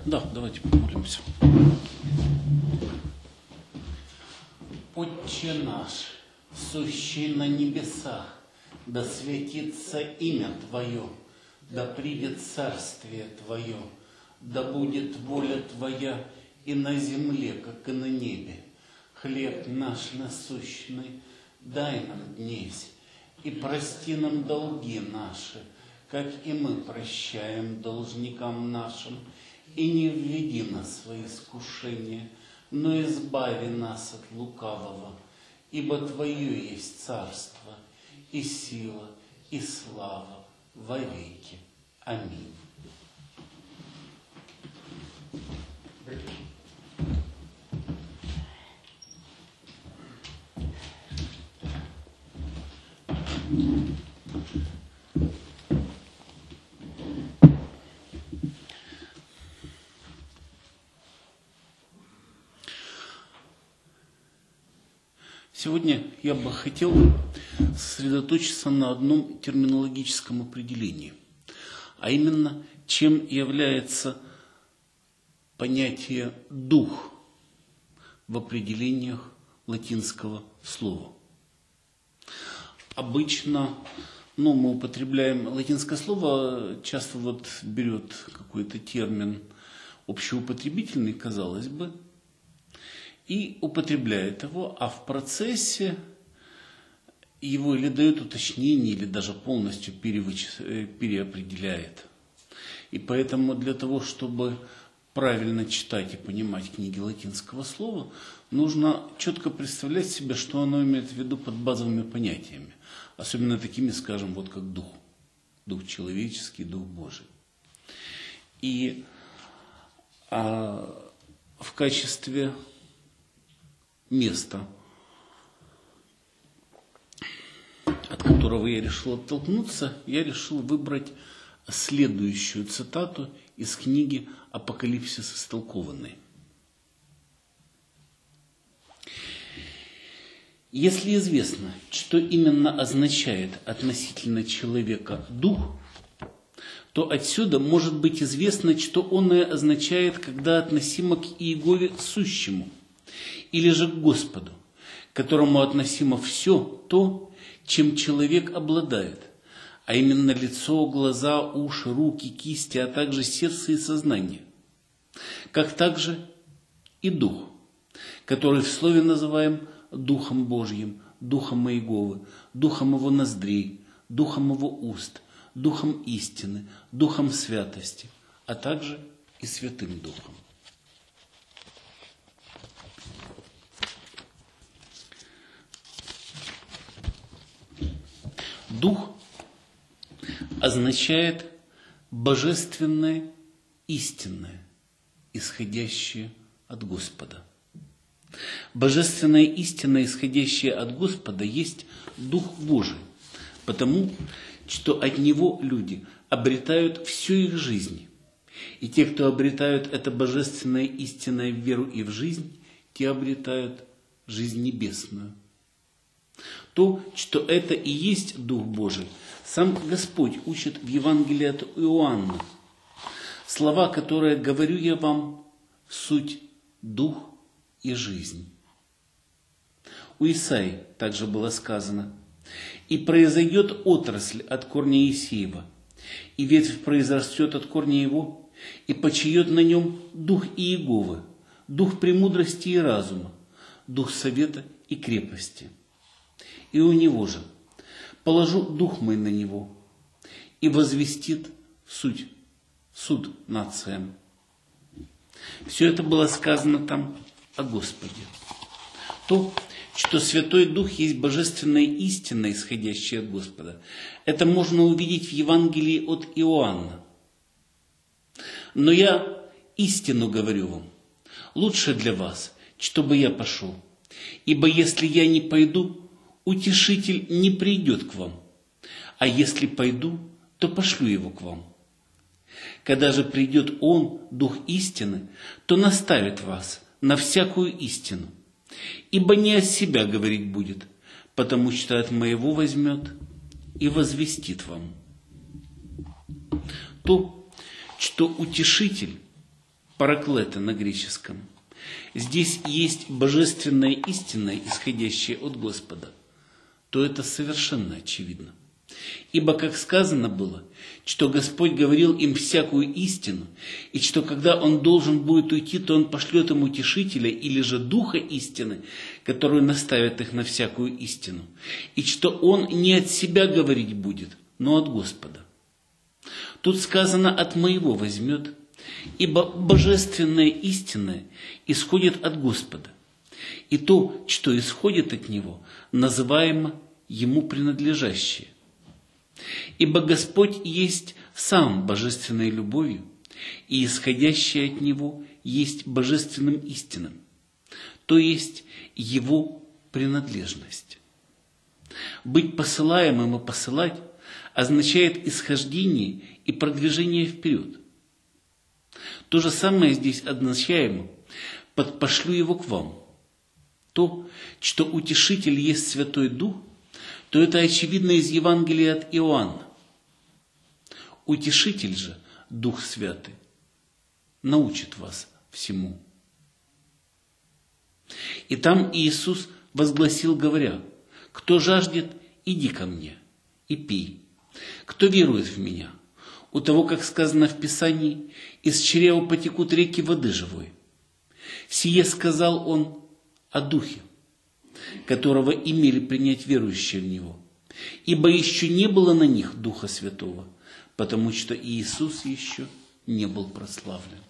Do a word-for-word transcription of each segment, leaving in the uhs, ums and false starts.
Да, давайте помолимся. Отче наш, сущий на небесах, да светится имя Твое, да придет царствие Твое, да будет воля Твоя и на земле, как и на небе. Хлеб наш насущный дай нам днесь, и прости нам долги наши, как и мы прощаем должникам нашим, и не введи нас в искушение, но избави нас от лукавого, ибо Твое есть царство, и сила, и слава вовеки. Аминь. Сегодня я бы хотел сосредоточиться на одном терминологическом определении, а именно, чем является понятие «дух» в определениях латинского слова. Обычно ну, мы употребляем латинское слово, часто вот берет какой-то термин общеупотребительный, казалось бы, и употребляет его, а в процессе его или дает уточнение, или даже полностью перевыч... переопределяет. И поэтому для того, чтобы правильно читать и понимать книги латинского слова, нужно четко представлять себе, что оно имеет в виду под базовыми понятиями. Особенно такими, скажем, вот как дух. Дух человеческий, дух Божий. И а, в качестве места, от которого я решил оттолкнуться, я решил выбрать следующую цитату из книги «Апокалипсис истолкованный». Если известно, что именно означает относительно человека дух, то отсюда может быть известно, что он и означает, когда относимо к Иегове сущему, или же к Господу, к которому относимо все то, чем человек обладает, а именно лицо, глаза, уши, руки, кисти, а также сердце и сознание, как также и дух, который в слове называем Духом Божьим, Духом Иеговы, Духом Его ноздрей, Духом Его уст, Духом истины, Духом святости, а также и Святым Духом. Дух означает божественное, истинное, исходящее от Господа. Божественная истина, исходящая от Господа, есть Дух Божий, потому что от Него люди обретают всю их жизнь. И те, кто обретают это божественное истинное в веру и в жизнь, те обретают жизнь небесную. То, что это и есть Дух Божий, сам Господь учит в Евангелии от Иоанна. Слова, которые говорю я вам, суть Дух и жизнь. У Исаии также было сказано: «И произойдет отрасль от корня Иисеева, и ветвь произрастет от корня его, и почиет на нем дух Иеговы, дух премудрости и разума, дух совета и крепости. И у него же положу дух мой на него, и возвестит суть, суд нациям». Все это было сказано там о Господе. То, что Святой Дух есть божественная истина, исходящая от Господа, это можно увидеть в Евангелии от Иоанна. Но я истину говорю вам, лучше для вас, чтобы я пошел, ибо если я не пойду, Утешитель не придет к вам, а если пойду, то пошлю его к вам. Когда же придет Он, Дух истины, то наставит вас на всякую истину, ибо не от себя говорить будет, потому что от моего возьмет и возвестит вам. То, что Утешитель параклета на греческом, здесь есть божественная истина, исходящая от Господа, то это совершенно очевидно. Ибо, как сказано было, что Господь говорил им всякую истину, и что когда Он должен будет уйти, то Он пошлет им утешителя или же духа истины, который наставит их на всякую истину, и что Он не от себя говорить будет, но от Господа. Тут сказано «от моего возьмет», ибо божественная истина исходит от Господа, и то, что исходит от Него, называемо Ему принадлежащее. Ибо Господь есть сам божественной любовью, и исходящее от Него есть божественным истинам, то есть Его принадлежность. Быть посылаемым и посылать означает исхождение и продвижение вперед. То же самое здесь означаемо под «пошлю Его к вам». То, что Утешитель есть Святой Дух, то это очевидно из Евангелия от Иоанна. Утешитель же, Дух Святый, научит вас всему. И там Иисус возгласил, говоря: «Кто жаждет, иди ко мне и пей. Кто верует в меня, у того, как сказано в Писании, из чрева потекут реки воды живой». Сие сказал Он о Духе, которого имели принять верующие в Него. Ибо еще не было на них Духа Святого, потому что Иисус еще не был прославлен.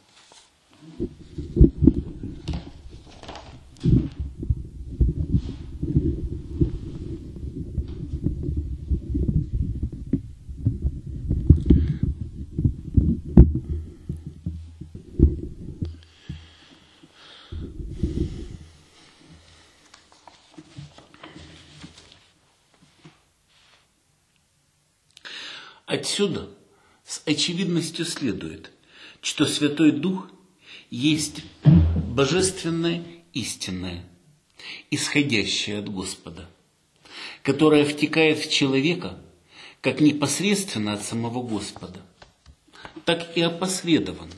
Отсюда с очевидностью следует, что Святой Дух есть божественное истинное, исходящее от Господа, которое втекает в человека как непосредственно от самого Господа, так и опосредованно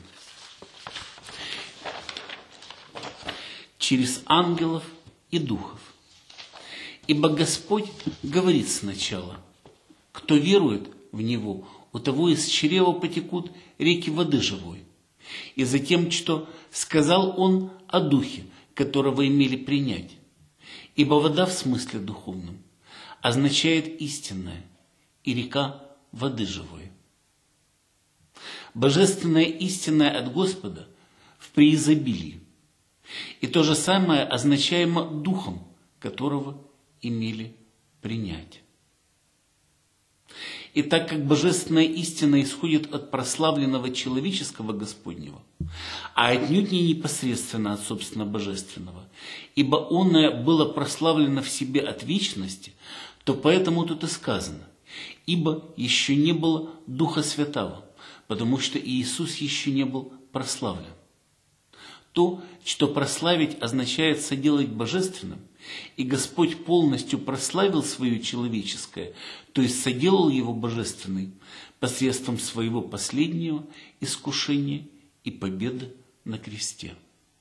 через ангелов и духов. Ибо Господь говорит сначала: кто верует в Него, у того из чрева потекут реки воды живой. И затем, что сказал Он о Духе, которого имели принять. Ибо вода в смысле духовном означает истинное, и река воды живой. Божественное истинное от Господа в преизобилии. И то же самое означаемо Духом, которого имели принять. И так как божественная истина исходит от прославленного человеческого Господнего, а отнюдь не непосредственно от собственно божественного, ибо оное было прославлено в себе от вечности, то поэтому тут и сказано: ибо еще не было Духа Святого, потому что Иисус еще не был прославлен. То, что прославить означает соделать божественным, и Господь полностью прославил свое человеческое, то есть соделал его божественной посредством своего последнего искушения и победы на кресте.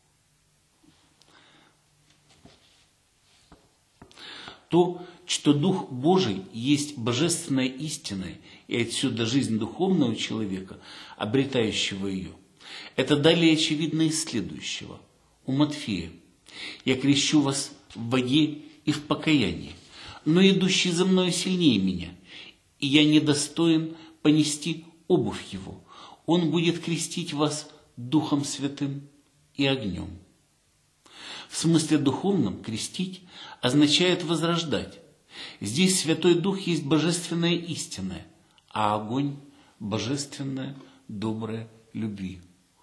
То, что Дух Божий есть божественная истина, и отсюда жизнь духовного человека, обретающего ее, это далее очевидно из следующего. У Матфея: «Я крещу вас в воде и в покаянии, но идущий за мною сильнее меня, и я недостоин понести обувь его. Он будет крестить вас Духом Святым и огнем». В смысле духовном крестить означает возрождать. Здесь Святой Дух есть божественное истинное, а огонь – божественное доброе любви.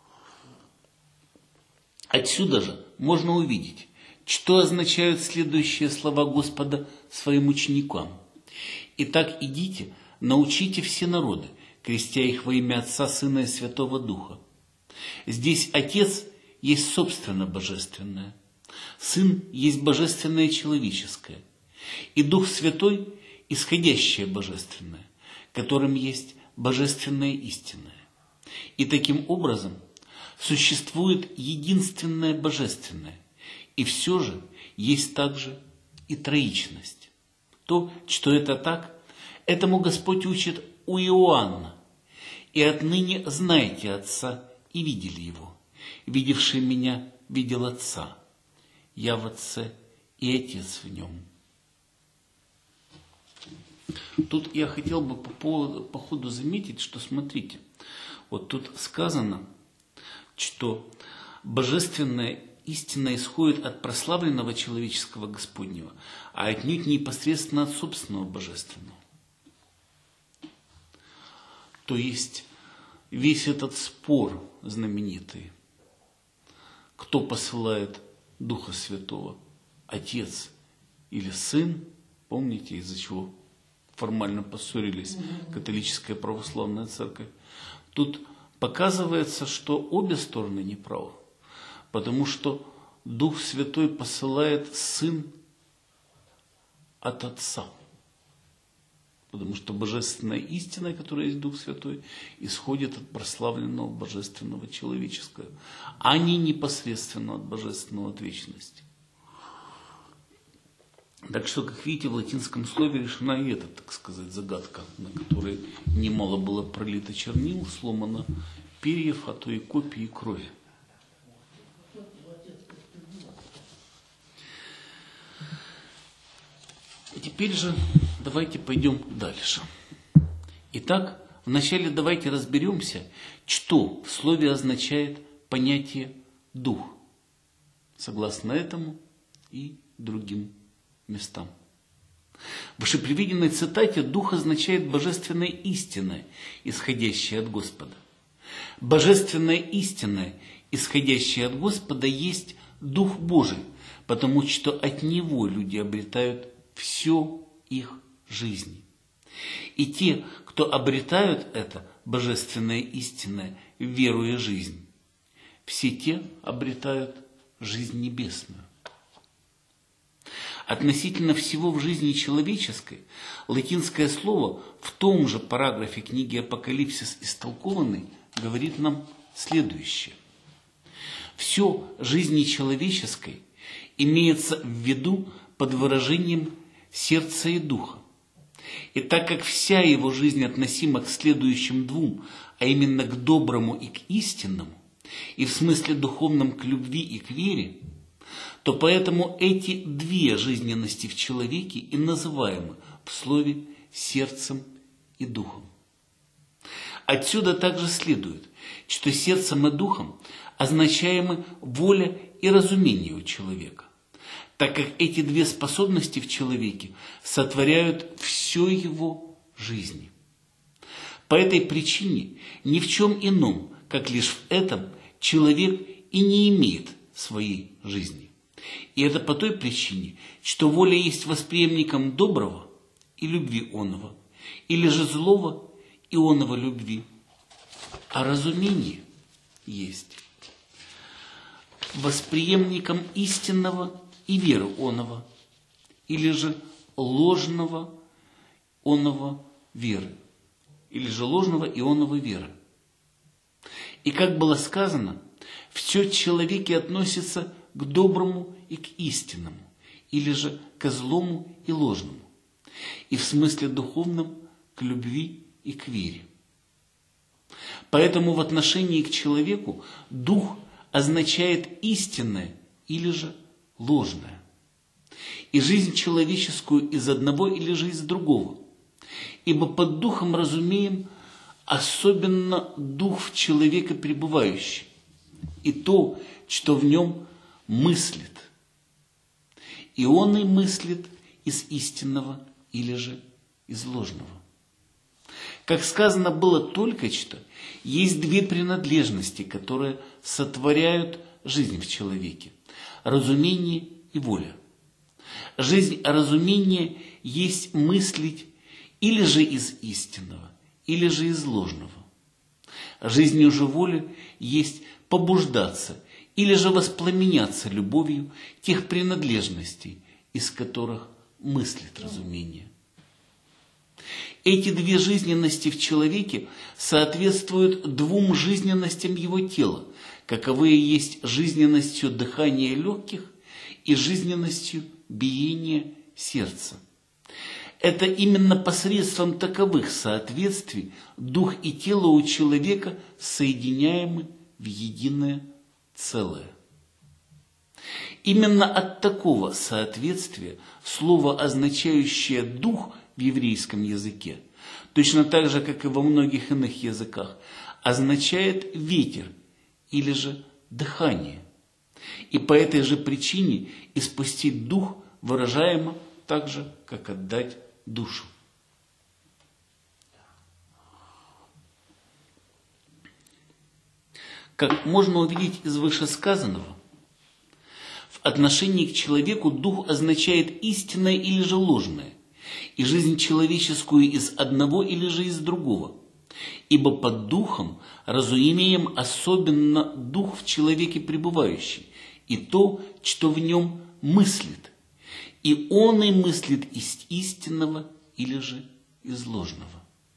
Отсюда же можно увидеть, что означают следующие слова Господа своим ученикам. «Итак, идите, научите все народы, крестя их во имя Отца, Сына и Святого Духа». Здесь Отец есть собственно божественное, Сын есть божественное человеческое, и Дух Святой – исходящее божественное, которым есть божественное истинное. И таким образом Существует единственное божественное, и все же есть также и троичность. То, что это так, этому Господь учит у Иоанна. «И отныне знаете Отца и видели Его. Видевший Меня видел Отца. Я в Отце и Отец в Нем». Тут я хотел бы по, поводу, по ходу заметить, что смотрите, вот тут сказано, что божественная истина исходит от прославленного человеческого Господнего, а отнюдь не непосредственно от собственного божественного. То есть весь этот спор знаменитый, кто посылает Духа Святого, Отец или Сын, помните, из-за чего формально поссорились католическая и православная церковь, тут показывается, что обе стороны неправы, потому что Дух Святой посылает Сын от Отца. Потому что божественная истина, которая есть Дух Святой, исходит от прославленного божественного человеческого, а не непосредственно от божественного от вечности. Так что, как видите, в латинском слове решена и эта, так сказать, загадка, на которой немало было пролито чернил, сломано перьев, а то и копий, и крови. Теперь же давайте пойдем дальше. Итак, вначале давайте разберемся, что в слове означает понятие «дух», согласно этому и другим местам. В вышеприведенной цитате «дух» означает божественная истина, исходящая от Господа. Божественная истина, исходящая от Господа, есть Дух Божий, потому что от Него люди обретают все их жизни. И те, кто обретают это божественное истинное, веру и жизнь, все те обретают жизнь небесную. Относительно всего в жизни человеческой, латинское слово в том же параграфе книги Апокалипсис истолкованный говорит нам следующее. Все жизни человеческой имеется в виду под выражением сердца и духа. И так как вся его жизнь относима к следующим двум, а именно к доброму и к истинному, и в смысле духовном к любви и к вере, то поэтому эти две жизненности в человеке и называемы в слове сердцем и духом. Отсюда также следует, что сердцем и духом означаемы воля и разумение у человека, так как эти две способности в человеке сотворяют все его жизни. По этой причине ни в чем ином, как лишь в этом, человек и не имеет своей жизни. И это по той причине, что воля есть восприемником доброго и любви оного, или же злого и оного любви, а разумение есть восприемником истинного и веры оного, или же ложного оного веры, или же ложного и оного веры. И как было сказано, все в человеке относится к доброму и к истинному, или же к злому и ложному, и в смысле духовном к любви и к вере. Поэтому в отношении к человеку дух означает истинное или же ложное. И жизнь человеческую из одного или же из другого. Ибо под духом разумеем особенно дух в человеке пребывающий, и то, что в нем мыслит. И он и мыслит из истинного или же из ложного. Как сказано было только что, есть две принадлежности, которые сотворяют жизнь в человеке. Разумение и воля. Жизнь разумения есть мыслить или же из истинного, или же из ложного. Жизнь же воли есть побуждаться или же воспламеняться любовью тех принадлежностей, из которых мыслит разумение. Эти две жизненности в человеке соответствуют двум жизненностям его тела, каковые есть жизненностью дыхания легких и жизненностью биения сердца. Это именно посредством таковых соответствий дух и тело у человека соединяемы в единое целое. Именно от такого соответствия слово, означающее «дух» в еврейском языке, точно так же, как и во многих иных языках, означает «ветер» или же «дыхание». И по этой же причине испустить дух выражаемо так же, как отдать душу. Как можно увидеть из вышесказанного, в отношении к человеку дух означает истинное или же ложное, и жизнь человеческую из одного или же из другого. Ибо под духом разумеем особенно дух в человеке пребывающий, и то, что в нем мыслит, и он и мыслит из истинного или же из ложного.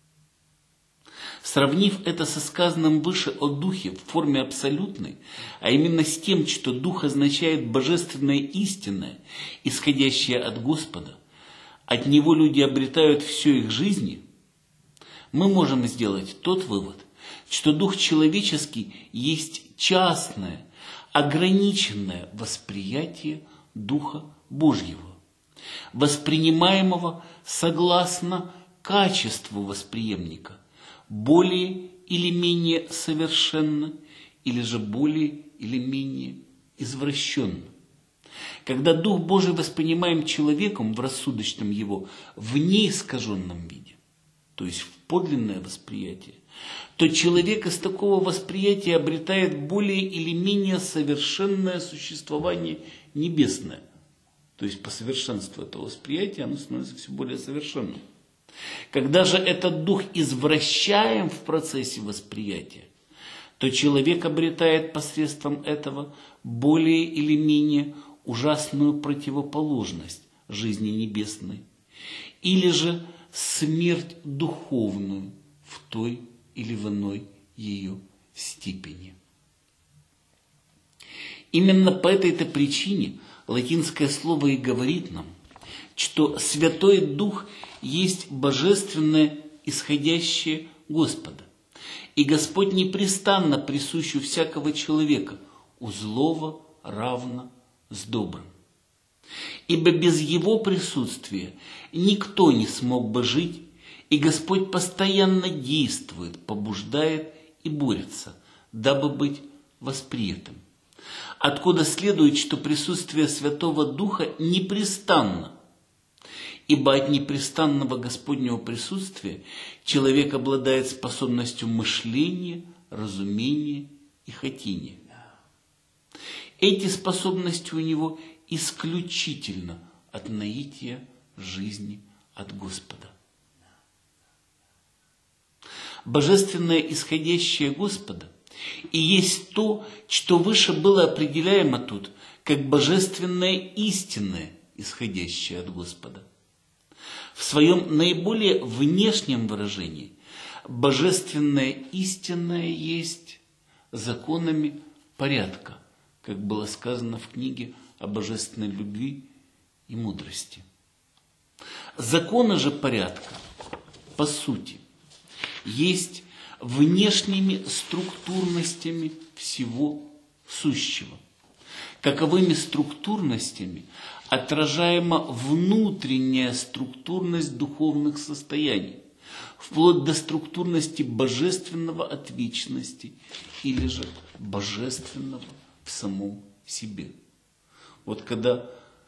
Сравнив это со сказанным выше о духе в форме абсолютной, а именно с тем, что дух означает божественное истинное, исходящее от Господа, от него люди обретают все их жизни, мы можем сделать тот вывод, что дух человеческий есть частное, ограниченное восприятие Духа Божьего, воспринимаемого согласно качеству восприемника, более или менее совершенно, или же более или менее извращенно. Когда Дух Божий воспринимаем человеком в рассудочном его, в неискаженном виде, то есть в подлинное восприятие, то человек из такого восприятия обретает более или менее совершенное существование небесное. То есть по совершенству этого восприятия оно становится все более совершенным. Когда же этот дух извращаем в процессе восприятия, то человек обретает посредством этого более или менее ужасную противоположность жизни небесной, или же смерть духовную в той или в иной ее степени. Именно по этой-то причине латинское слово и говорит нам, что Святой Дух есть божественное, исходящее Господа. И Господь непрестанно присущ у всякого человека, у злого равно с добрым. Ибо без Его присутствия никто не смог бы жить, и Господь постоянно действует, побуждает и борется, дабы быть восприятым. Откуда следует, что присутствие Святого Духа непрестанно, ибо от непрестанного Господнего присутствия человек обладает способностью мышления, разумения и хотения. Эти способности у него исключительно от наития жизни от Господа. Божественное исходящее Господа и есть то, что выше было определяемо тут, как божественное истинное, исходящее от Господа. В своем наиболее внешнем выражении божественное истинное есть законами порядка, как было сказано в книге о божественной любви и мудрости. Законы же порядка, по сути, есть внешними структурностями всего сущего. Каковыми структурностями отражаема внутренняя структурность духовных состояний, вплоть до структурности божественного от вечности или же божественного в самом себе. Вот когда,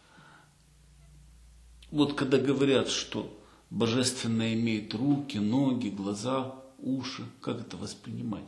вот когда говорят, что божественное имеет руки, ноги, глаза, уши, как это воспринимать?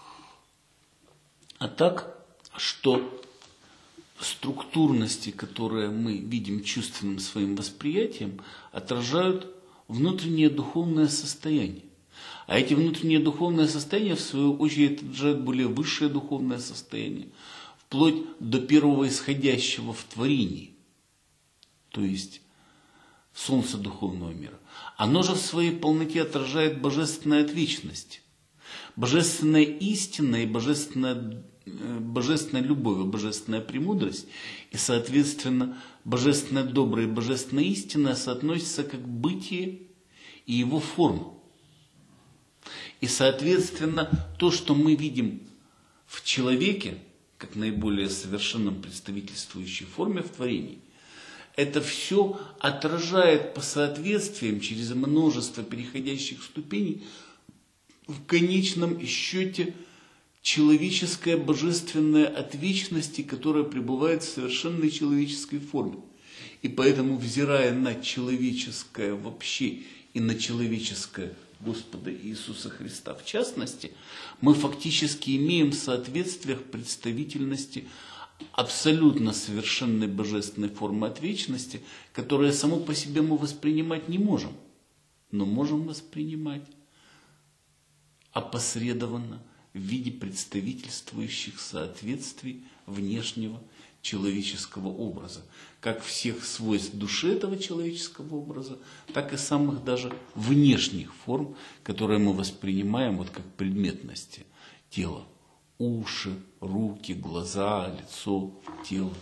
А так, что структурности, которые мы видим чувственным своим восприятием, отражают внутреннее духовное состояние. А эти внутренние духовные состояния, в свою очередь, отражают более высшее духовное состояние, вплоть до первого исходящего в творении, то есть солнца духовного мира. Оно же в своей полноте отражает божественную от вечности. Божественная истина и божественное божественная любовь и божественная премудрость, и, соответственно, божественная добрая и божественная истина соотносятся как бытие и его форма. И, соответственно, то, что мы видим в человеке, как наиболее совершенном представительствующей форме в творении, это все отражает по соответствиям через множество переходящих ступеней в конечном счете человеческое божественное от вечности, которое пребывает в совершенной человеческой форме. И поэтому, взирая на человеческое вообще и на человеческое Господа Иисуса Христа в частности, мы фактически имеем в соответствиях представительности абсолютно совершенной божественной формы от вечности, которая само по себе мы воспринимать не можем, но можем воспринимать опосредованно в виде представительствующих соответствий внешнего человеческого образа, как всех свойств души этого человеческого образа, так и самых даже внешних форм, которые мы воспринимаем вот как предметности тела. Уши, руки, глаза, лицо, тело.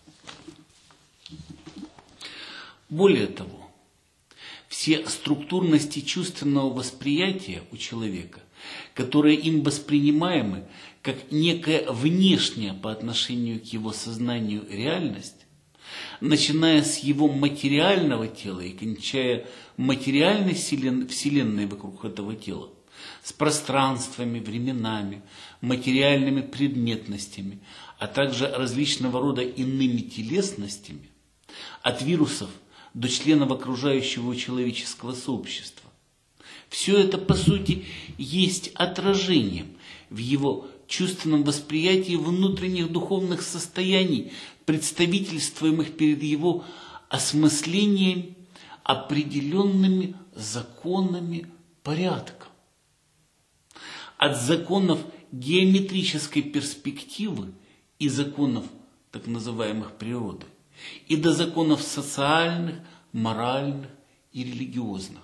Более того, все структурности чувственного восприятия у человека, которые им воспринимаемы как некая внешняя по отношению к его сознанию реальность, начиная с его материального тела и кончая материальной вселенной вокруг этого тела, с пространствами, временами, материальными предметностями, а также различного рода иными телесностями, от вирусов до членов окружающего человеческого сообщества. Все это, по сути, есть отражением в его чувственном восприятии внутренних духовных состояний, представительствуемых перед его осмыслением определенными законами порядка. От законов геометрической перспективы и законов так называемых природы, и до законов социальных, моральных и религиозных.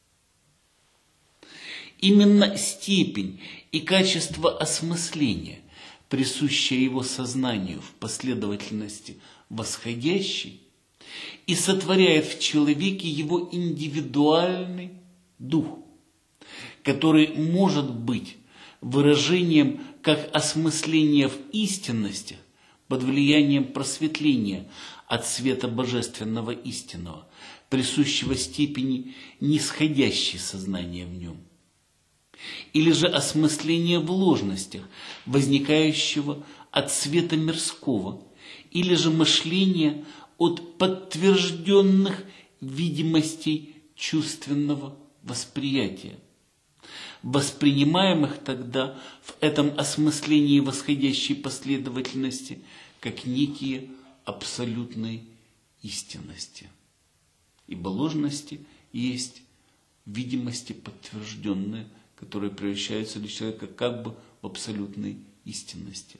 Именно степень и качество осмысления, присущее его сознанию в последовательности восходящей, и сотворяет в человеке его индивидуальный дух, который может быть выражением как осмысления в истинностях под влиянием просветления от света божественного истинного, присущего степени нисходящей сознания в нем, или же осмысление в ложностях, возникающего от света мирского, или же мышление от подтвержденных видимостей чувственного восприятия, воспринимаемых тогда в этом осмыслении восходящей последовательности как некие абсолютные истинности. Ибо ложности есть видимости подтвержденные, которые превращаются для человека как бы в абсолютные истинности.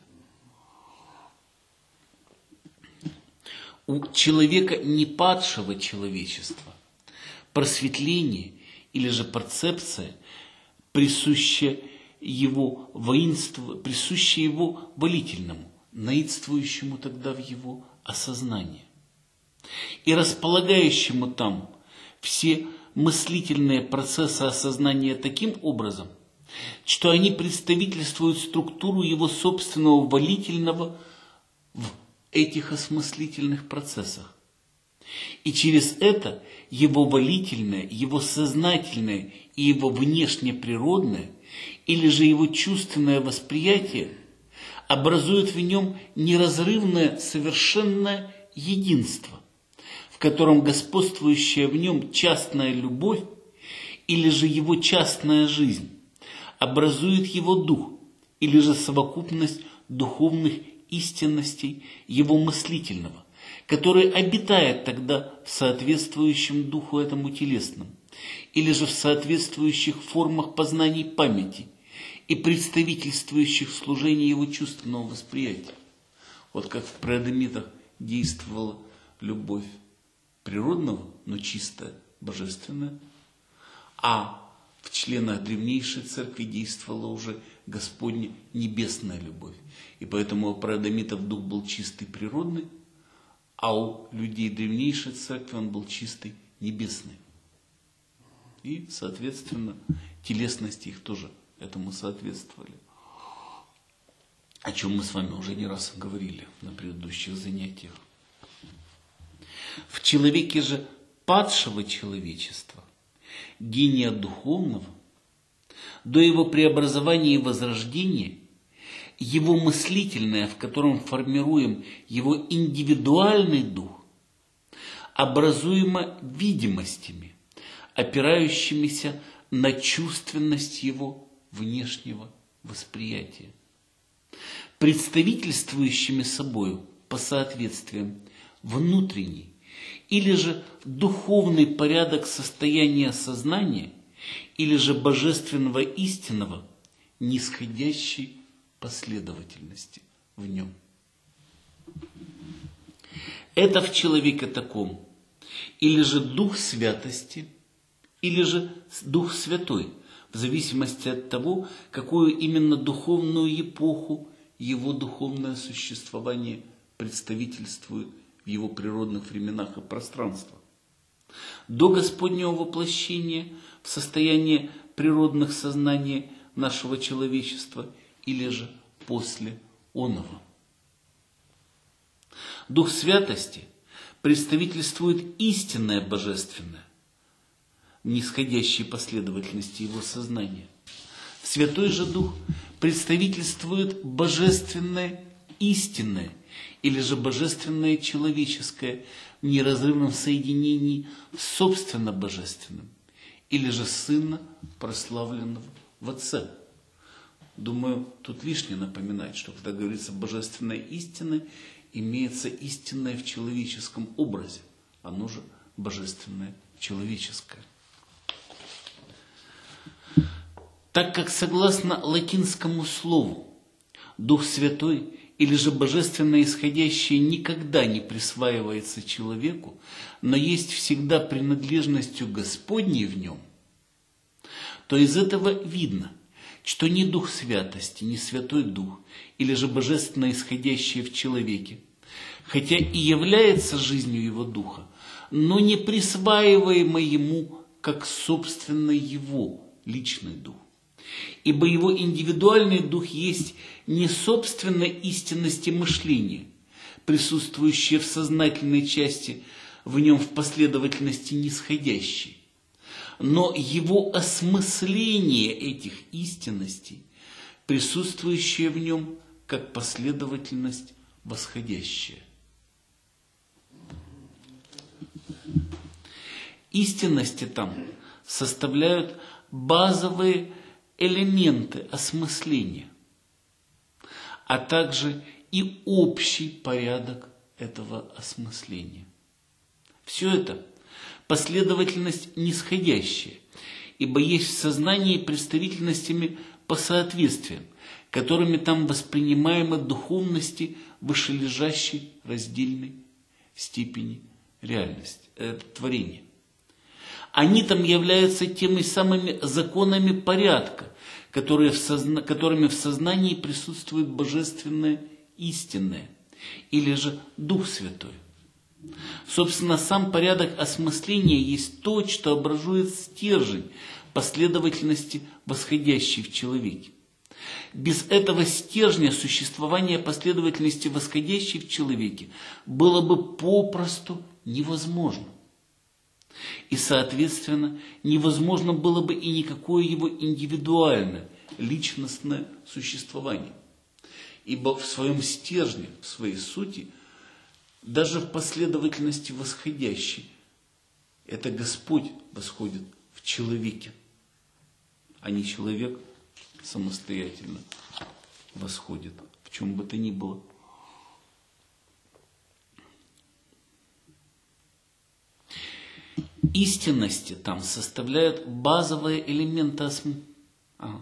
У человека непадшего человечества просветление или же перцепция присуща его воинству, присуща его волительному, наидствующему тогда в его осознании и располагающему там все мыслительные процессы осознания таким образом, что они представительствуют структуру его собственного волительного в этих осмыслительных процессах. И через это его волительное, его сознательное и его внешнеприродное, или же его чувственное восприятие образуют в нем неразрывное совершенное единство, в котором господствующая в нем частная любовь или же его частная жизнь образует его дух, или же совокупность духовных истинностей его мыслительного, который обитает тогда в соответствующем духу этому телесному, или же в соответствующих формах познаний памяти и представительствующих служения его чувственного восприятия. Вот как в преадемитах действовала любовь природного, но чистая, божественная, а в членах древнейшей церкви действовала уже Господня небесная любовь. И поэтому у преадамитов дух был чистый, природный, а у людей древнейшей церкви он был чистый, небесный. И, соответственно, телесности их тоже этому соответствовали. О чем мы с вами уже не раз говорили на предыдущих занятиях. В человеке же падшего человечества, гения духовного, до его преобразования и возрождения, его мыслительное, в котором формируем его индивидуальный дух, образуемо видимостями, опирающимися на чувственность его внешнего восприятия, представительствующими собою по соответствиям внутренний или же духовный порядок состояния сознания или же божественного истинного нисходящей последовательности в нем. Это в человеке таком или же дух святости, или же дух святой, в зависимости от того, какую именно духовную эпоху его духовное существование представительствует в его природных временах и пространствах. До Господнего воплощения в состояние природных сознаний нашего человечества или же после оного. Дух святости представительствует истинное божественное, в нисходящей последовательности его сознания. Святой же Дух представительствует божественное истинное или же божественное человеческое в неразрывном соединении с собственно божественным или же Сына, прославленного в Отце. Думаю, тут лишнее напоминать, что когда говорится божественная истина, имеется истинное в человеческом образе, оно же божественное человеческое. Так как согласно латинскому слову Дух Святой или же божественное исходящее никогда не присваивается человеку, но есть всегда принадлежностью Господней в нем, то из этого видно, что ни Дух Святости, ни Святой Дух, или же божественное исходящее в человеке, хотя и является жизнью его Духа, но не присваиваемо ему как собственно его личный Дух. Ибо его индивидуальный дух есть не собственно истинности мышления, присутствующее в сознательной части в нем в последовательности нисходящей, но его осмысление этих истинностей, присутствующее в нем как последовательность восходящая. Истинности там составляют базовые элементы осмысления, а также и общий порядок этого осмысления. Все это последовательность нисходящая, ибо есть в сознании представительностями по соответствиям, которыми там воспринимаемы духовности вышележащей раздельной степени реальности, э, творения. Они там являются теми самыми законами порядка, которые в созна... которыми в сознании присутствует божественное истинное, или же Дух Святой. Собственно, сам порядок осмысления есть то, что образует стержень последовательности, восходящей в человеке. Без этого стержня существование последовательности, восходящей в человеке, было бы попросту невозможно. И, соответственно, невозможно было бы и никакое его индивидуальное, личностное существование. Ибо в своем стержне, в своей сути, даже в последовательности восходящей, это Господь восходит в человеке, а не человек самостоятельно восходит, в чем бы то ни было. Истинности там составляют базовые элементы осм... ага.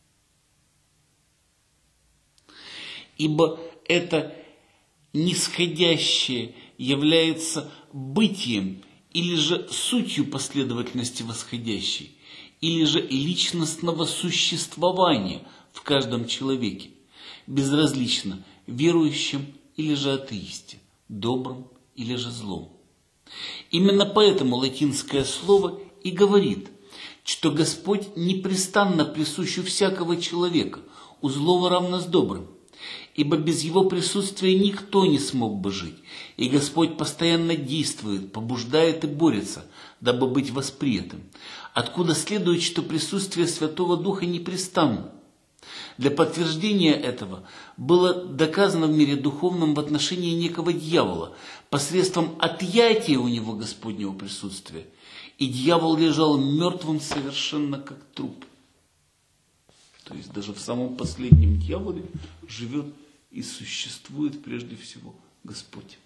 Ибо это нисходящее является бытием или же сутью последовательности восходящей, или же личностного существования в каждом человеке, безразлично верующим или же атеисте, добрым или же злом. Именно поэтому латинское слово и говорит, что Господь непрестанно присущ у всякого человека, у злого равно с добрым, ибо без Его присутствия никто не смог бы жить, и Господь постоянно действует, побуждает и борется, дабы быть восприятым, откуда следует, что присутствие Святого Духа непрестанно. Для подтверждения этого было доказано в мире духовном в отношении некого дьявола посредством отъятия у него Господнего присутствия, и дьявол лежал мертвым совершенно как труп. То есть даже в самом последнем дьяволе живет и существует прежде всего Господь.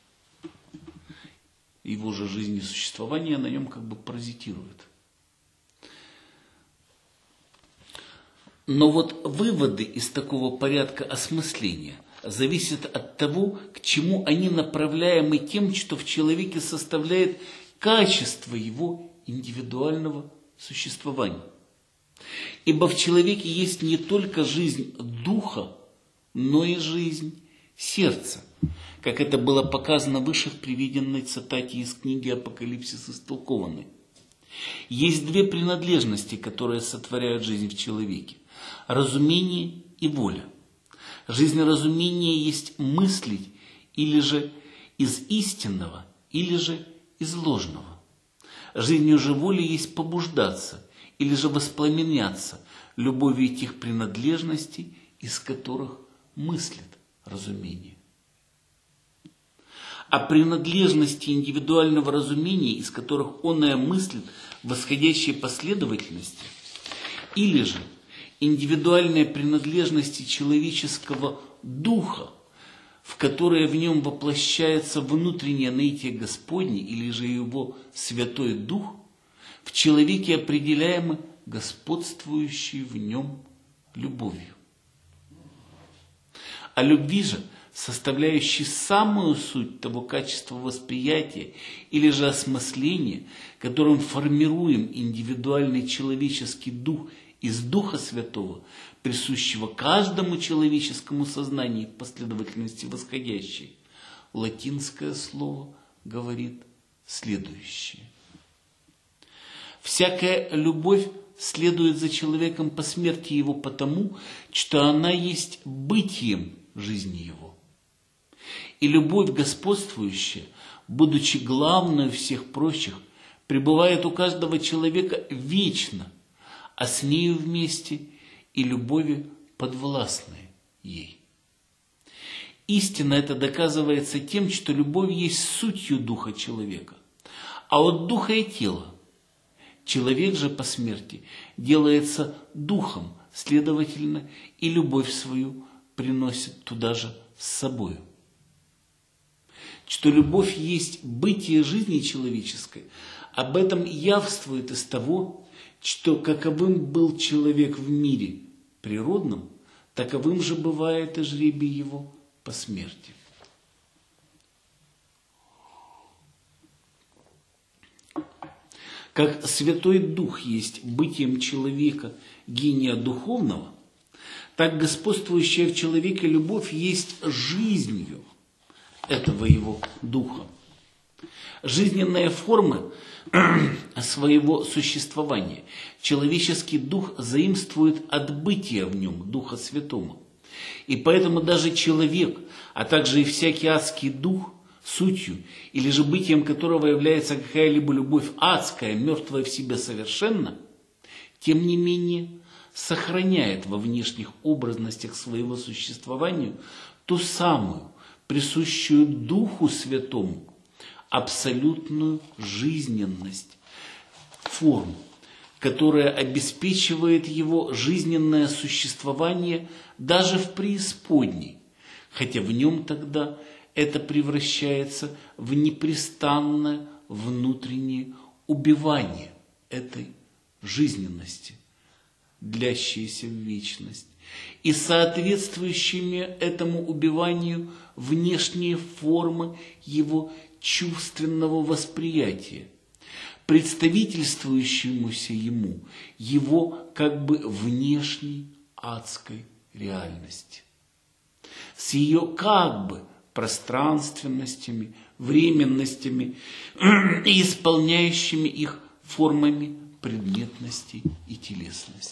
Его же жизнь и существование на нем как бы паразитирует. Но вот выводы из такого порядка осмысления зависят от того, к чему они направляемы тем, что в человеке составляет качество его индивидуального существования. Ибо в человеке есть не только жизнь духа, но и жизнь сердца, как это было показано выше в приведенной цитате из книги «Апокалипсис истолкованный». Есть две принадлежности, которые сотворяют жизнь в человеке – разумение и воля. Жизнь разумения есть мыслить или же из истинного, или же из ложного. Жизнью же воли есть побуждаться или же воспламеняться любовью тех принадлежностей, из которых мыслит разумение. А принадлежности индивидуального разумения, из которых оное мыслит в восходящей последовательности, или же индивидуальные принадлежности человеческого духа, в которые в нем воплощается внутреннее наитие Господне, или же его Святой Дух, в человеке определяемы господствующей в нем любовью. А любви же, составляющей самую суть того качества восприятия или же осмысления, которым формируем индивидуальный человеческий дух из Духа Святого, присущего каждому человеческому сознанию в последовательности восходящей, латинское слово говорит следующее. Всякая любовь следует за человеком по смерти его потому, что она есть бытием жизни его. И любовь господствующая, будучи главной всех прочих, пребывает у каждого человека вечно, а с нею вместе и любови подвластные ей. Истинно это доказывается тем, что любовь есть сутью духа человека, а от духа и тела. Человек же по смерти делается духом, следовательно, и любовь свою приносит туда же с собою. Что любовь есть бытие жизни человеческой, об этом явствует из того, что каковым был человек в мире природном, таковым же бывает и жребий его по смерти. Как Святой Дух есть бытием человека, гения духовного, так господствующая в человеке любовь есть жизнью этого его духа. Жизненные формы своего существования человеческий дух заимствует от бытия в нем Духа Святого. И поэтому даже человек, а также и всякий адский дух, сутью или же бытием которого является какая-либо любовь адская, мертвая в себе совершенно, тем не менее сохраняет во внешних образностях своего существования ту самую, присущую Духу Святому, абсолютную жизненность, форму, которая обеспечивает его жизненное существование даже в преисподней, хотя в нем тогда это превращается в непрестанное внутреннее убивание этой жизненности, длящейся в вечность, и соответствующими этому убиванию внешние формы его чувственного восприятия, представительствующемуся ему, его как бы внешней адской реальности, с ее как бы пространственностями, временностями и исполняющими их формами предметности и телесности.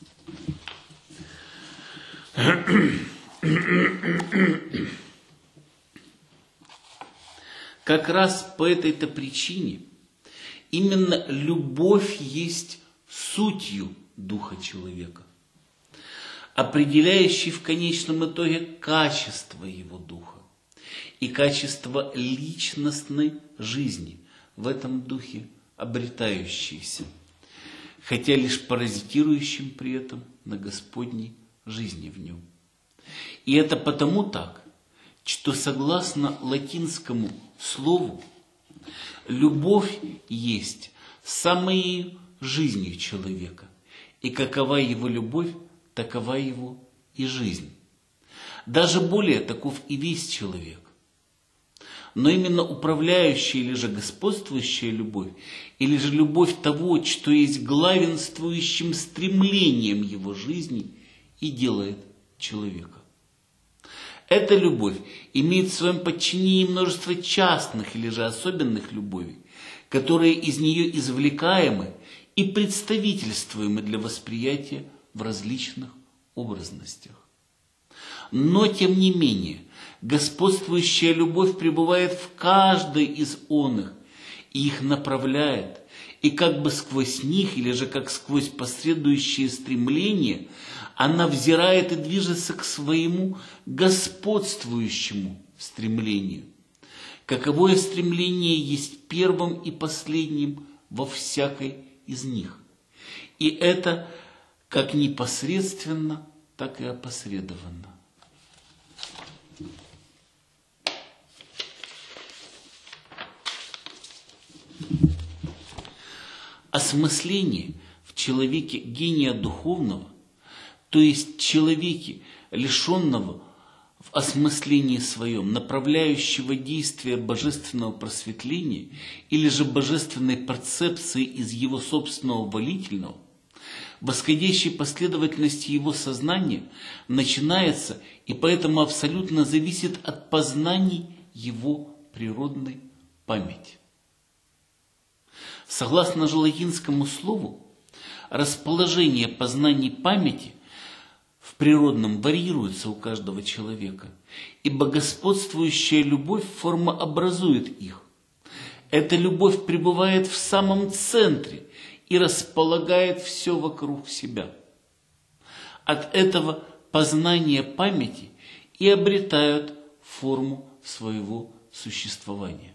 Как раз по этой-то причине именно любовь есть сутью духа человека, определяющий в конечном итоге качество его духа и качество личностной жизни в этом духе обретающейся, хотя лишь паразитирующим при этом на Господней жизни в нем. И это потому так, что согласно латинскому слову, любовь есть самой жизнью человека, и какова его любовь, такова его и жизнь. Даже более таков и весь человек. Но именно управляющая или же господствующая любовь, или же любовь того, что есть главенствующим стремлением его жизни, и делает человека. Эта любовь имеет в своем подчинении множество частных или же особенных любовей, которые из нее извлекаемы и представительствуемы для восприятия в различных образностях. Но, тем не менее, господствующая любовь пребывает в каждой из оных и их направляет, и как бы сквозь них, или же как сквозь последующие стремления, она взирает и движется к своему господствующему стремлению. Каковое стремление есть первым и последним во всякой из них. И это как непосредственно, так и опосредованно. Осмысление в человеке гения духовного, то есть человеке, лишенного в осмыслении своем, направляющего действия божественного просветления или же божественной перцепции из его собственного волительного, в восходящей последовательности его сознания начинается и поэтому абсолютно зависит от познаний его природной памяти. Согласно же латинскому слову, расположение познаний памяти в природном варьируется у каждого человека, ибо господствующая любовь формообразует их. Эта любовь пребывает в самом центре и располагает все вокруг себя. От этого познания памяти и обретают форму своего существования.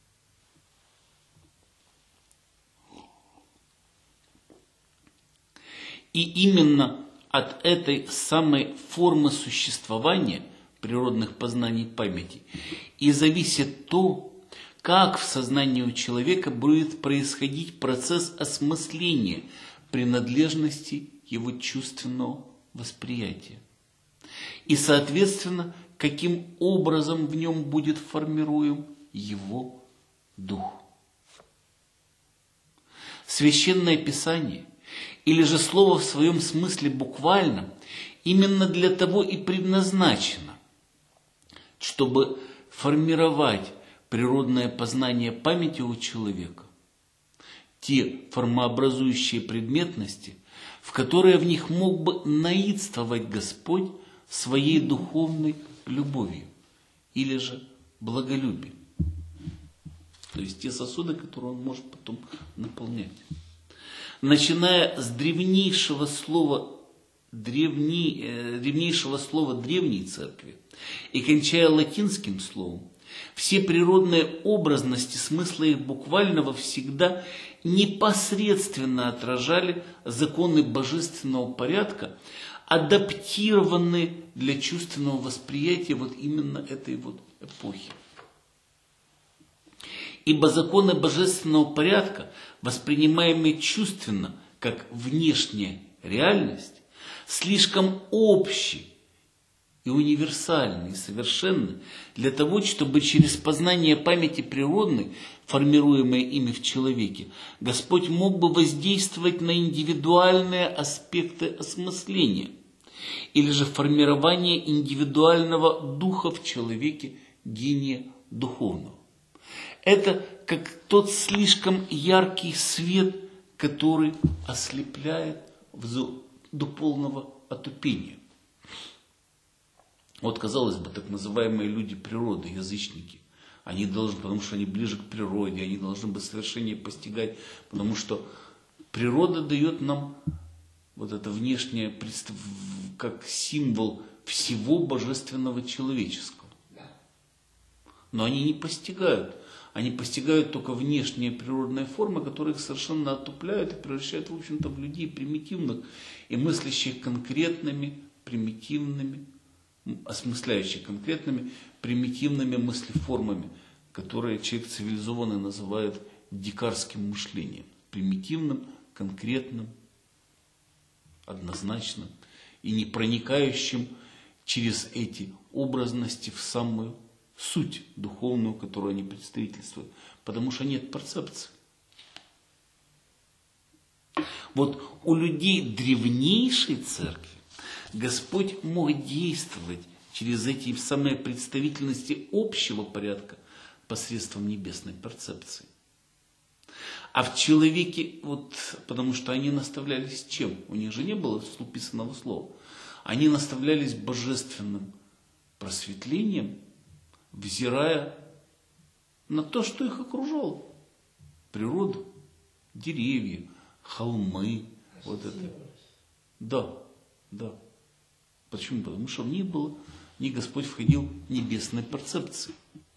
И именно от этой самой формы существования природных познаний памяти и зависит то, как в сознании у человека будет происходить процесс осмысления принадлежности его чувственного восприятия. И, соответственно, каким образом в нем будет формируем его дух. Священное Писание или же слово в своем смысле буквально именно для того и предназначено, чтобы формировать природное познание памяти у человека, те формообразующие предметности, в которые в них мог бы наидствовать Господь своей духовной любовью или же благолюбием. То есть те сосуды, которые он может потом наполнять. Начиная с древнейшего слова, древней, э, древнейшего слова древней церкви и кончая латинским словом, все природные образности смысла их буквального всегда непосредственно отражали законы божественного порядка, адаптированные для чувственного восприятия вот именно этой вот эпохи. Ибо законы божественного порядка, воспринимаемые чувственно как внешняя реальность, слишком общи и универсальны, и совершенны для того, чтобы через познание памяти природной, формируемой ими в человеке, Господь мог бы воздействовать на индивидуальные аспекты осмысления или же формирование индивидуального духа в человеке, гения духовного. Это как тот слишком яркий свет, который ослепляет до полного отупения. Вот, казалось бы, так называемые люди природы, язычники, они должны, потому что они ближе к природе, они должны бы совершеннее постигать, потому что природа дает нам вот это внешнее, как символ всего божественного человеческого. Но они не постигают. Они постигают только внешние природные формы, которые их совершенно отупляют и превращают, в общем-то, в людей примитивных и мыслящих конкретными, примитивными, осмысляющих конкретными, примитивными мыслеформами, которые человек цивилизованный называет дикарским мышлением. Примитивным, конкретным, однозначным и не проникающим через эти образности в самую суть духовную, которую они представительствуют, потому что нет перцепции. Вот у людей древнейшей церкви Господь мог действовать через эти самые представительности общего порядка посредством небесной перцепции. А в человеке, вот, потому что они наставлялись чем? У них же не было писанного слова. Они наставлялись божественным просветлением, взирая на то, что их окружало. Природу, деревья, холмы. Вот это. Да, да. Почему? Потому что в них было, в них Господь входил в небесной перцепции.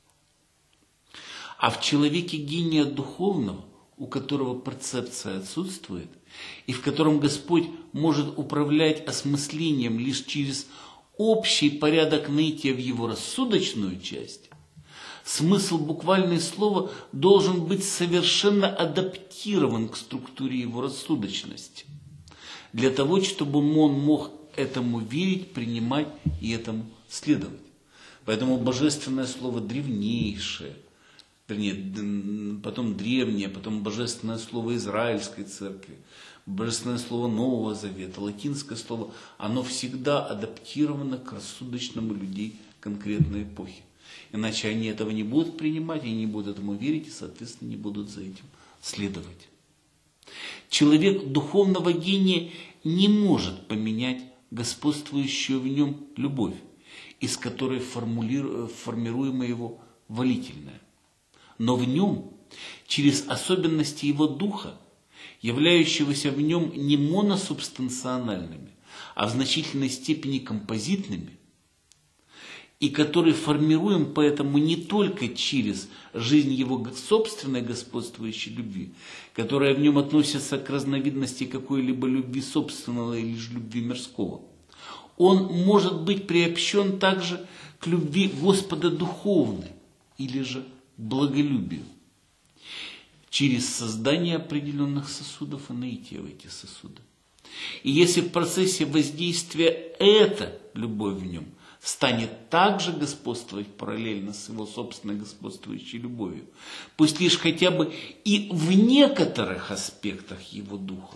А в человеке гения духовного, у которого перцепция отсутствует, и в котором Господь может управлять осмыслением лишь через общий порядок нытия в его рассудочную часть, смысл буквального слова должен быть совершенно адаптирован к структуре его рассудочности, для того, чтобы он мог этому верить, принимать и этому следовать. Поэтому божественное слово древнейшее, вернее, потом древнее, потом божественное слово Израильской церкви, божественное слово Нового Завета, латинское слово, оно всегда адаптировано к рассудочному людей конкретной эпохи. Иначе они этого не будут принимать, они не будут этому верить и, соответственно, не будут за этим следовать. Человек духовного гения не может поменять господствующую в нем любовь, из которой формируемо его волительное. Но в нем, через особенности его духа, являющегося в нем не моносубстанциональными, а в значительной степени композитными, и который формируем поэтому не только через жизнь его собственной господствующей любви, которая в нем относится к разновидности какой-либо любви собственного или же любви мирского. Он может быть приобщен также к любви Господа духовной или же благолюбию, через создание определенных сосудов и наитие в эти сосуды. И если в процессе воздействия эта любовь в нем станет также господствовать параллельно с его собственной господствующей любовью, пусть лишь хотя бы и в некоторых аспектах его духа,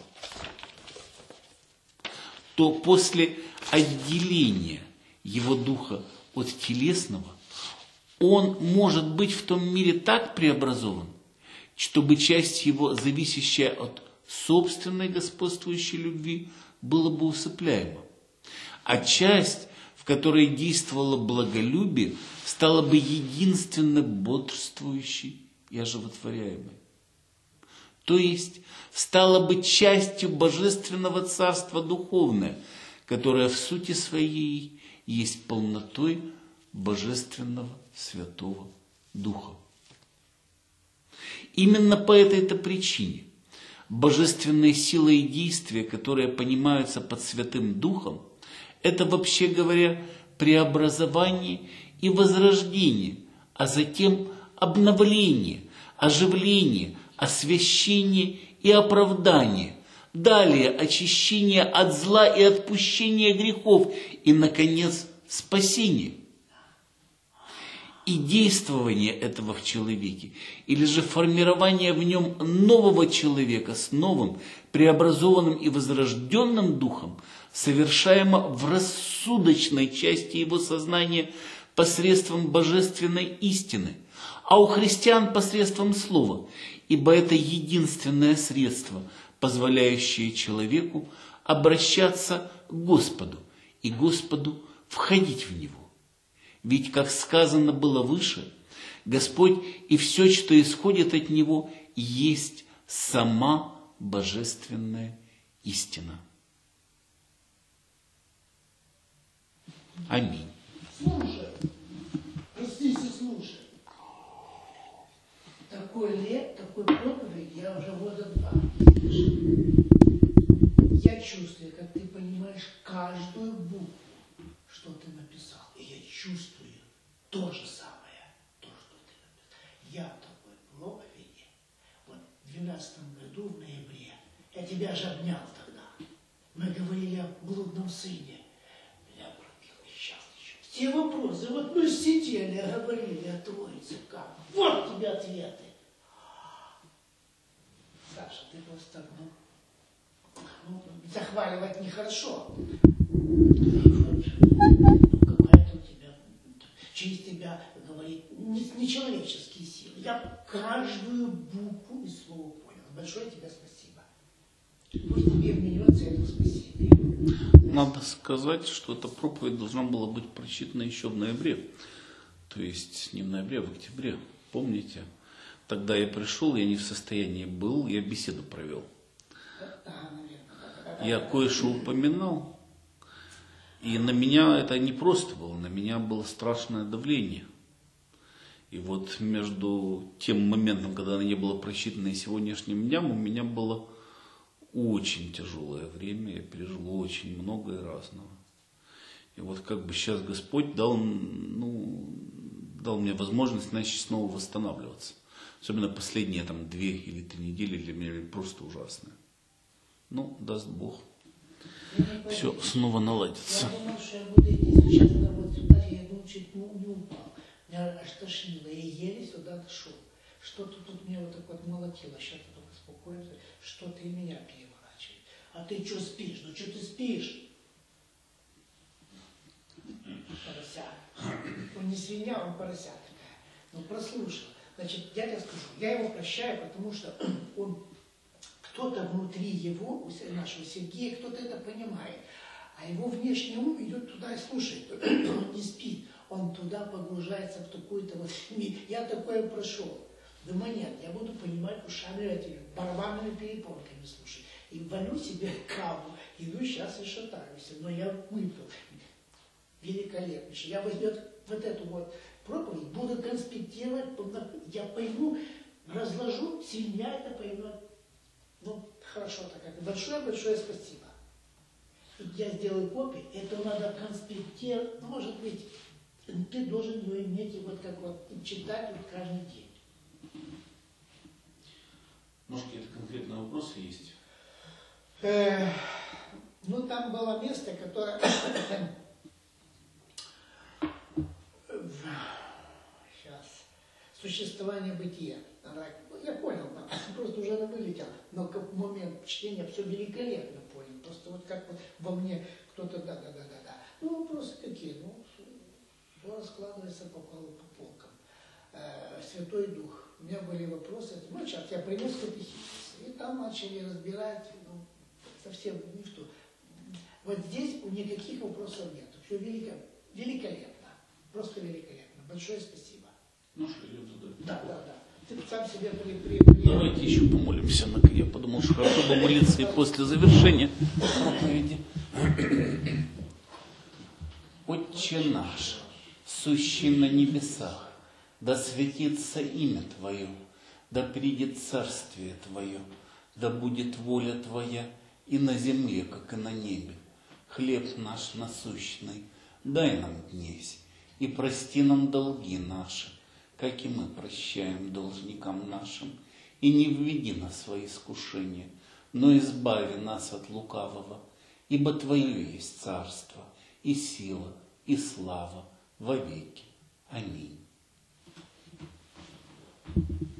то после отделения его духа от телесного он может быть в том мире так преобразован, чтобы часть его, зависящая от собственной господствующей любви, была бы усыпляема, а часть, в которой действовало благолюбие, стала бы единственно бодрствующей и оживотворяемой. То есть стала бы частью Божественного Царства Духовное, которое в сути своей есть полнотой Божественного Святого Духа. Именно по этой-то причине божественные силы и действия, которые понимаются под Святым Духом, это, вообще говоря, преобразование и возрождение, а затем обновление, оживление, освящение и оправдание, далее очищение от зла и отпущение грехов и, наконец, спасение и действование этого в человеке, или же формирование в нем нового человека с новым, преобразованным и возрожденным духом, совершаемо в рассудочной части его сознания посредством божественной истины, а у христиан посредством слова, ибо это единственное средство, позволяющее человеку обращаться к Господу и Господу входить в него. Ведь, как сказано было выше, Господь и все, что исходит от Него, есть сама божественная истина. Аминь. Слушай, простись и слушай. Такой лет, такой проповедь я уже года два. Я чувствую, как ты понимаешь каждую букву, что ты написал. И я чувствую то же самое, то, что ты написал. Я в такой проповеди, вот в двенадцатом году, в ноябре, я тебя же обнял тогда. Мы говорили о блудном сыне. Меня пробило счастье. Все вопросы, вот мы сидели, говорили о Троице, как. Вот тебе ответы. Саша, ты просто, ну, ну захваливать нехорошо. Какая-то у тебя, через тебя говорит нечеловеческие силы. Я каждую букву и слово понял. Большое тебе спасибо. Пусть тебе вменется это спасибо. Надо сказать, что эта проповедь должна была быть прочитана еще в ноябре. То есть не в ноябре, а в октябре. Помните? Тогда я пришел, я не в состоянии был, я беседу провел. Я кое-что упоминал. И на меня это не просто было, на меня было страшное давление. И вот между тем моментом, когда она не была просчитана, и сегодняшним днем, у меня было очень тяжелое время, я пережил очень многое разного. И вот как бы сейчас Господь дал, ну, дал мне возможность начать снова восстанавливаться. Особенно последние там две или три недели для меня были просто ужасные. Ну, даст Бог. Все снова наладится. Я думал, что я буду идти сейчас вот сюда, я думал, чуть не упал. Меня аж тошнило, я еле сюда дошел. Что-то тут меня вот так вот молотило, сейчас я только спокойно, что-то и меня переворачивает. А ты что спишь? Ну что ты спишь? Порося. Он не свинья, он порося такая. Ну прослушал. Значит, я тебе скажу, я его прощаю, потому что он, кто-то внутри его, у нашего Сергея, кто-то это понимает. А его внешний ум идет туда и слушает. Он не спит. Он туда погружается в такую-то вот... Я такое прошел. Думаю, нет, я буду понимать ушами этими барабанными перепонками, слушай. И валю себе каву, иду сейчас и шатаюсь. Но я выпил. Великолепнейший. Я возьму вот эту вот проповедь, буду конспектировать, я пойму, разложу, свинья это поймет. Ну, хорошо так. Большое-большое спасибо. Я сделаю копию, это надо конспектировать. Ну, может быть, ты должен ее иметь и вот как вот читать вот каждый день. Может, какие-то конкретные вопросы есть? Э, ну, там было место, которое... Сейчас. Существование бытия. Я понял, просто уже вылетел. Но как момент чтения все великолепно понял. Просто вот как вот во мне кто-то да-да-да-да-да. Ну, вопросы какие? Ну, все раскладывается по, по полкам. Э, Святой Дух. У меня были вопросы. Ну, сейчас я принес катехизис. И там начали разбирать, ну, совсем, ну что. Вот здесь никаких вопросов нет. Все велико, великолепно. Просто великолепно. Большое спасибо. Ну что, идем туда. Да, да, да. Ты сам себе при, при, при... Давайте еще помолимся. Я подумал, что хорошо бы молиться и после завершения проповеди. Отче наш, сущий на небесах, да светится имя Твое, да придет царствие Твое, да будет воля Твоя и на земле, как и на небе. Хлеб наш насущный дай нам днесь, и прости нам долги наши, как и мы прощаем должникам нашим. И не введи нас во искушение, но избави нас от лукавого, ибо Твое есть царство, и сила, и слава во веки. Аминь.